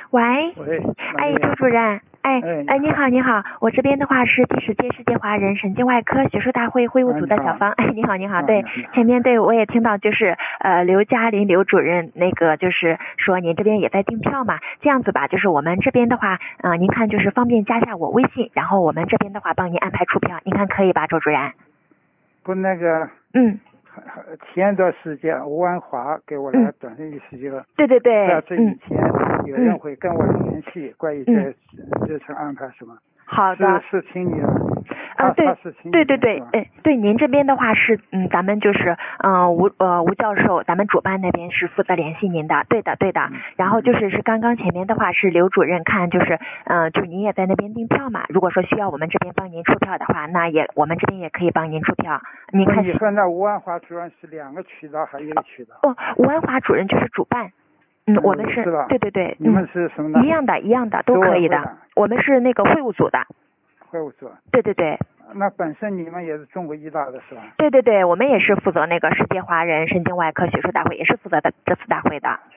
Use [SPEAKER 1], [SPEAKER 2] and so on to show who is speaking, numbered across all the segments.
[SPEAKER 1] 喂，
[SPEAKER 2] 喂，
[SPEAKER 1] 哎，周主任，你好，你好，我这边的话是第10届世界华人神经外科学术大会会务组的小芳，你好，你好，对，前面对我也听到就是刘嘉玲刘主任那个就是说您这边也在订票嘛，这样子吧，就是我们这边的话，您看就是方便加下我微信，然后我们这边的话帮您安排出票，您看可以吧，周主任？
[SPEAKER 2] 不那个，前段时间吴安华给我来短信息了，
[SPEAKER 1] 对，
[SPEAKER 2] 在这以前有人会跟我联系，关于这场安排是吗？
[SPEAKER 1] 好的，
[SPEAKER 2] 是请你了。
[SPEAKER 1] 对，您这边的话是咱们就是吴教授，咱们主办那边是负责联系您的，对的。然后就是刚刚前面的话是刘主任看就是就您也在那边订票嘛，如果说需要我们这边帮您出票的话，那我们这边也可以帮您出票。您看
[SPEAKER 2] 你说那吴安华主任是2个渠道还是1个渠道？
[SPEAKER 1] 吴安华主任就是主办。我们是对，
[SPEAKER 2] 你们是什么呢？
[SPEAKER 1] 一样的都可以的。我们是那个会务组的。
[SPEAKER 2] 会务组。
[SPEAKER 1] 对。
[SPEAKER 2] 那本身你们也是中国医大的是吧？
[SPEAKER 1] 对，我们也是负责那个世界华人神经外科学术大会，也是负责的这次大会的。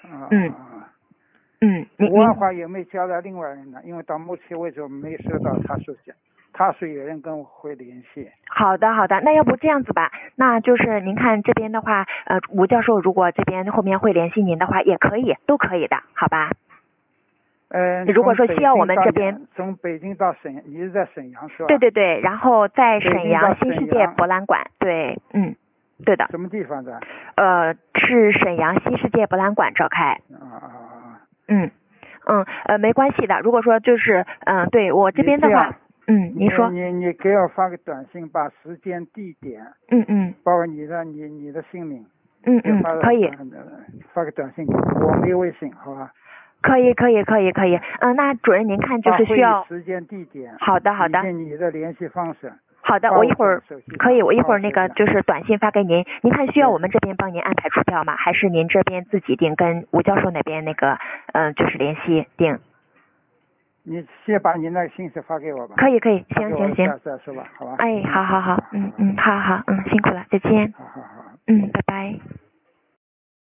[SPEAKER 2] 吴安华有没有交代另外人呢？因为到目前为止我们没收到他是有人跟我会联系。
[SPEAKER 1] 好的，那要不这样子吧，那就是您看这边的话，吴教授如果这边后面会联系您的话，也可以，都可以的，好吧？如果说需要我们这边
[SPEAKER 2] 从北京到沈阳，你是在沈阳是吧？
[SPEAKER 1] 对，然后在沈阳新世界博览馆，对，对的。
[SPEAKER 2] 什么地方的？
[SPEAKER 1] 是沈阳新世界博览馆召开。没关系的。如果说就是对我这边的话，你说。
[SPEAKER 2] 你给我发个短信，把时间地点，包括你的姓名，
[SPEAKER 1] 可以。
[SPEAKER 2] 发个短信给我没有微信，好吧？
[SPEAKER 1] 可以。那主任您看就是需要
[SPEAKER 2] 时间地点。
[SPEAKER 1] 好的。
[SPEAKER 2] 你的联系方式。
[SPEAKER 1] 好的，我一会儿可以，我一会儿那个就是短信发给您。您看需要我们这边帮您安排出票吗？还是您这边自己订，跟吴教授那边那个就是联系订？
[SPEAKER 2] 你先把你那个信息发给我吧。
[SPEAKER 1] 可以，行。
[SPEAKER 2] 再说吧，好吧？
[SPEAKER 1] 好，好，辛苦了，再见。
[SPEAKER 2] 好。
[SPEAKER 1] 拜拜。